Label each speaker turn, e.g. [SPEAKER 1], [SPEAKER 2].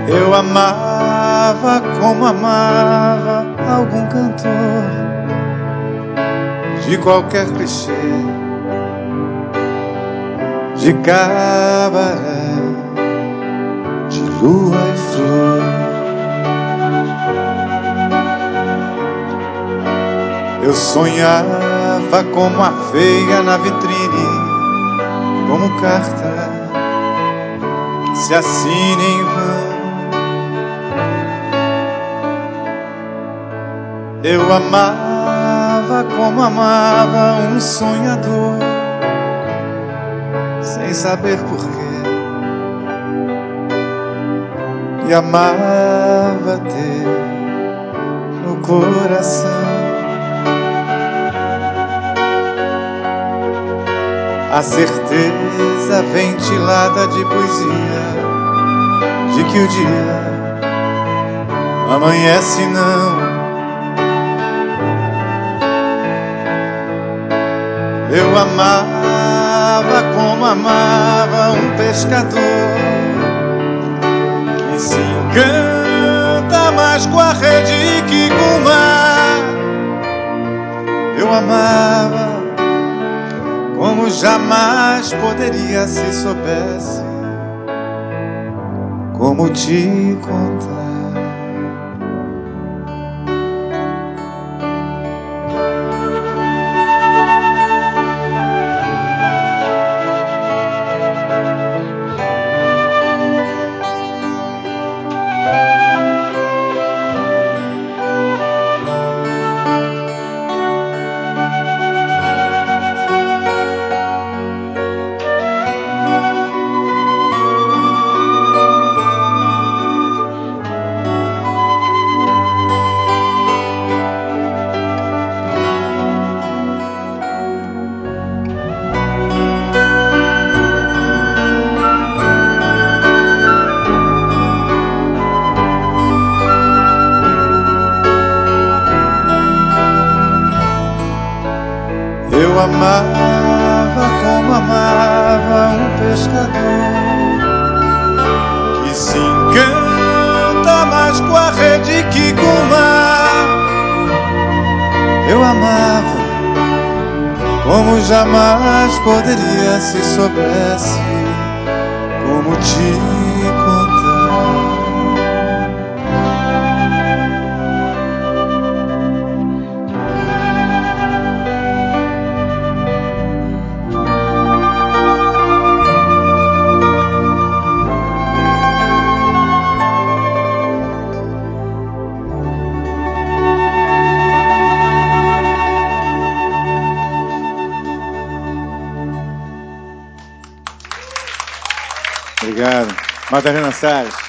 [SPEAKER 1] Eu amava como amava algum cantor de qualquer clichê, de cabaré, de lua e flor. Eu sonhava como a feia na vitrine, como carta que se assina em vão. Eu amava como amava um sonhador, sem saber porquê, e amava ter no coração a certeza ventilada de poesia de que o dia amanhece não. Eu amava como amava um pescador que se encanta mais com a rede que com o mar. Eu amava como jamais poderia se soubesse como te contar. Eu amava como amava um pescador que se encanta mais com a rede que com o mar. Eu amava como jamais poderia se soubesse como te contar. Obrigado. Madalena Salles.